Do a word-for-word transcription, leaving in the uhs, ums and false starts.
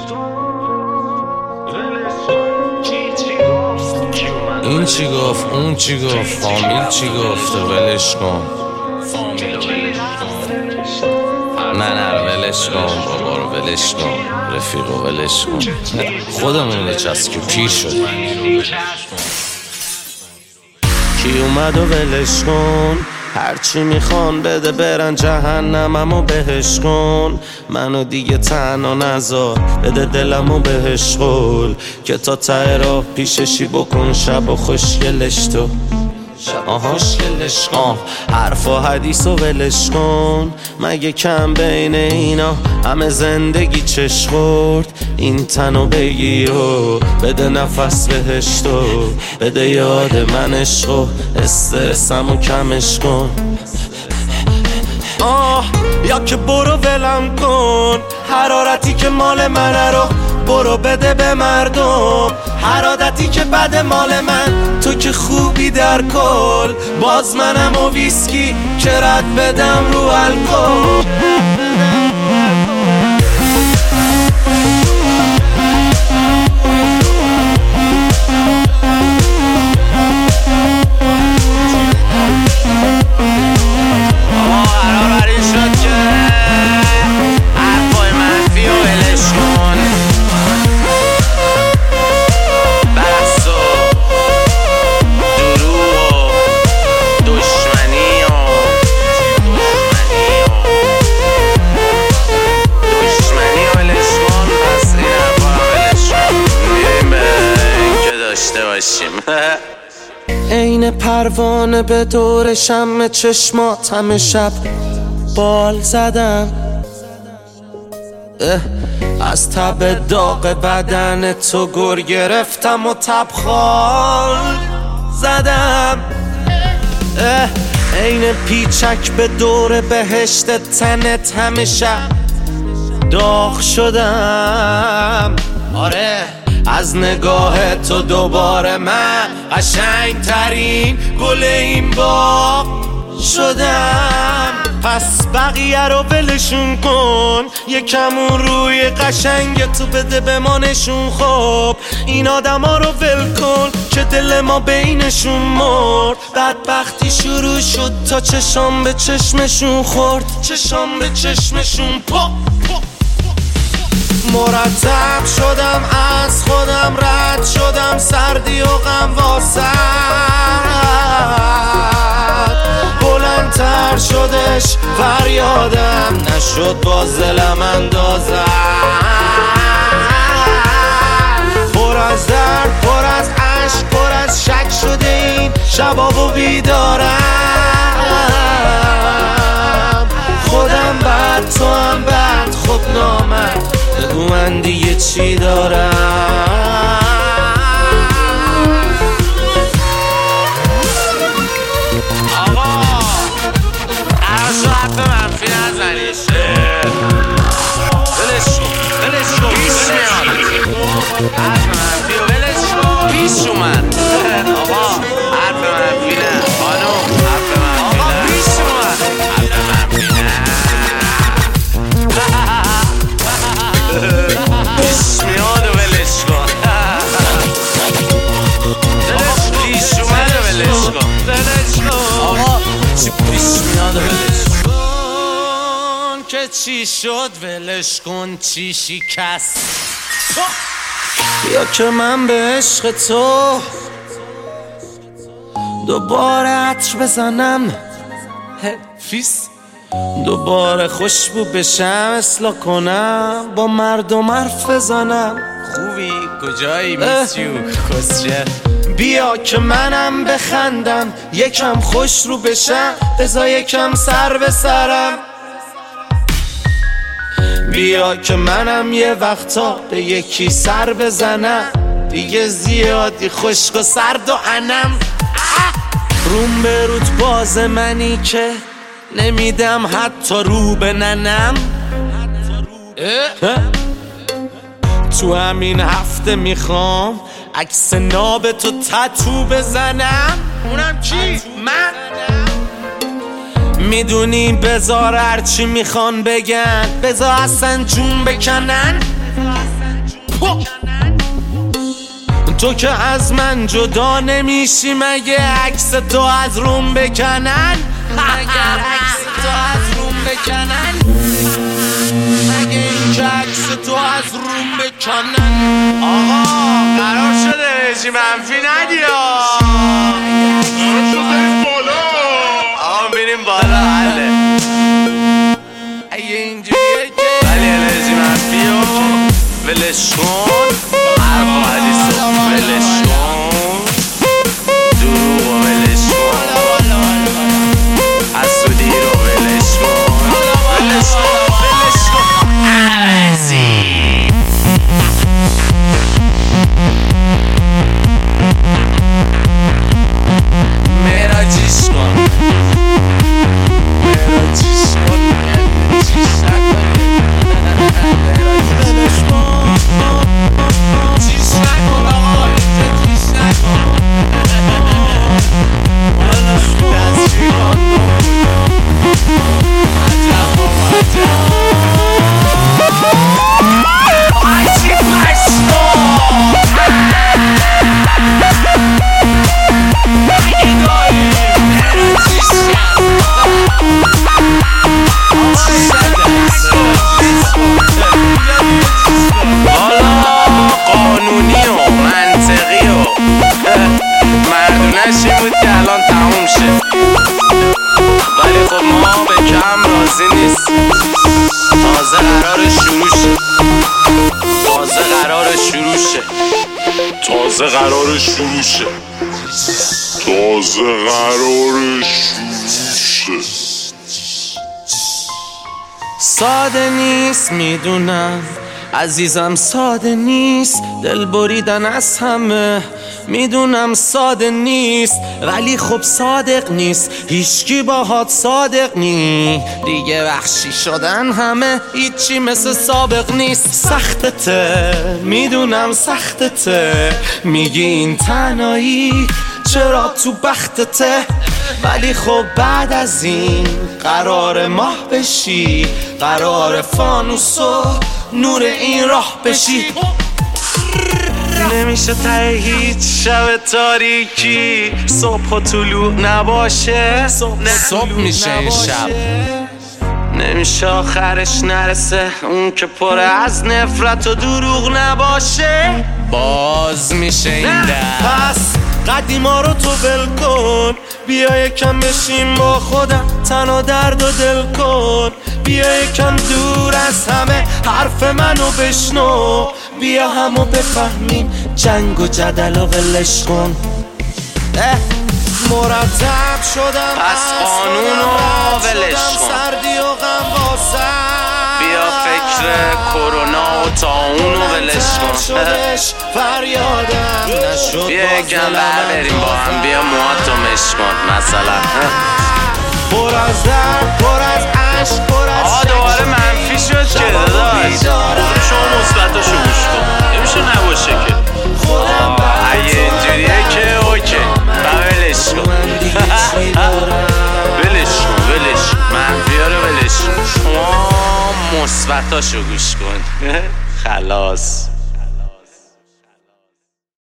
این چی گفت اون چی گفت فامیل چی گفت ولش کن نه نه ولش کن بابا رو ولش کن رفیقو ولش کن خودمون بچسب که پیر شدیم کی اومد و ولش کن هرچی میخوان بده برن جهنم امو بهش کن منو دیگه تنها نذار بده دلمو بهش قول که تا ته راه پیششی بکن شب و خوشگلش تو آها آه حرف و حدیث و ولش کن مگه کم بین اینا همه زندگی چش خورد این تنو بگیر و بده نفس بهش تو بده یاد من عشق استرسمو کمش کن آه یا که برو ولم کن حرارتی که مال منه رو برو بده به مردم هر عادتی که بده مال من تو که خوبی در کل باز منم و ویسکی که رد بدم رو الکل عین پروانه به دور شمع چشمات همه شب بال زدم از تب داغ بدن تو گر گرفتم و تبخال زدم عین پیچک به دور بهشت تنت همه شب داغ شدم آره از نگاه تو دوباره من قشنگ ترین گل این باغ شدم پس بقیه رو ولشون کن یکمون روی قشنگ تو بده به ما نشون خب این آدم ها رو ول کن که دل ما بینشون مرد بدبختی شروع شد تا چشام به چشمشون خورد چشام به چشمشون پا مرتب شدم از خودم رد شدم سردی و غم واسد بلندتر شدش فریادم نشد باز دلم اندازم پر از درد پر از عشق پر از شک شده این شباب و بیدارم خودم بد تو هم بد خب نامد بگو من دیگه چی دارم آقا عرض و حرف منفی نزنیش ولش کن ولش کن پیش میاد حرف منفی و ولش کن پیش اومد آقا حرف منفی نه خانم حرف منفی نه آقا پیش اومد حرف منفی نه پیش میاد و ولش کن پیش اومد و ولش کن ولش کن آقا چی پیش میاد و ولش کن که چی شد ولش کن چی شکست یا که من به عشق تو دوباره عطر بزنم فیس دوباره خوشبو بشم اصلاح کنم با مردم حرف بزنم خوبی کجایی میسیو کسچه بیا که منم بخندم یکم خوش رو بشم بذار یکم سر به سرم بیا که منم یه وقتا به یکی سر بزنم دیگه زیادی خشک و سرد و انم روم به روت باز منی که نمیدم حتی رو به ننم تو همین هفته میخوام عکس ناب تو تتو بزنم اونم کی؟ من؟ میدونی بذار هرچی میخوان بگن بذار اصلا جون بکنن تو که از من جدا نمیشی مگه عکس تو از روم بکنن مگه عکس تو از روم بکنن مگه این که عکس تو از روم بکنن آقا قرار شده رژیم منفی ندی آقا میریم بالا حله اگه اینجوریه که ولی رژیم منفی رو ولش کن حرف و حدیث رو ولش کن دروغ رو ولش کن حسودی رو ولش کن ولش کن ولش کن عوضی مراجیش کن مراجیش کن چیش نکنی ولش کن چیش نکن آقا اینجا چیش نکن ولش کن دستی کن عجب و عجب آجی پشتو قانونی و منطقی و مردونش این بود که الان تموم شه ولی خب ما به کم راضی نیست تازه قرار شروع شه تازه قرار شروع شه تازه قرار شروع شه تازه قرار شروع شه ساده نیست میدونم عزیزم ساده نیست دل بریدن از همه میدونم ساده نیست ولی خب صادق نیست هیچکی باهات صادق نی دیگه وحشی شدن همه هیچی مثل سابق نیست سختته میدونم سختته میگی این تنهایی چرا تو بختته ولی خب بعد از این قرار ماه بشی قرار فانوس و نور این راه بشی نمیشه ته هیچ شب تاریکی صبح و طلوع نباشه صبح, صبح میشه این شب نمیشه آخرش نرسه اون که پر از نفرت و دروغ نباشه باز میشه این در پس قدیما رو تو ول کن بیا یکم بشیم با خودم تنها درد و دل کن بیا یکم دور از همه حرف منو بشنو بیا همو بفهمیم جنگ و جدل و ولش کن مرتب شدم پس قانونو ولش کن سردی و غم واسم بیا فکر کرونا و تاونو ولش کن فریادم نشد بیا یکم بریم با هم بیا موهاتو مش کن مثلا پر از درد پر از عشق پر از آقا دوباره منفی شد که داداش شما مثبتاشو گوش کن نمیشه نباشه که اگه اینجوریه که اوکی و ولش کن ولش کن ولش منفی‌ها رو ولش کن شما مثبتاشو گوش کن خلاص